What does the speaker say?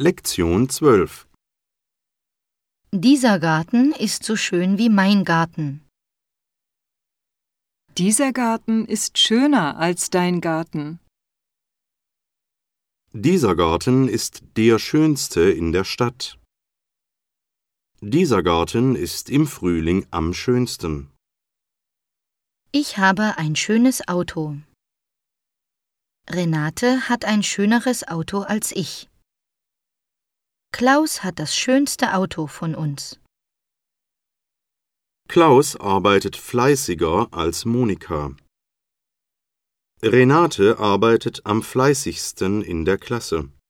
Lektion 12. Dieser Garten ist so schön wie mein Garten. Dieser Garten ist schöner als dein Garten. Dieser Garten ist der schönste in der Stadt. Dieser Garten ist im Frühling am schönsten. Ich habe ein schönes Auto. Renate hat ein schöneres Auto als ich. Klaus hat das schönste Auto von uns. Klaus arbeitet fleißiger als Monika. Renate arbeitet am fleißigsten in der Klasse.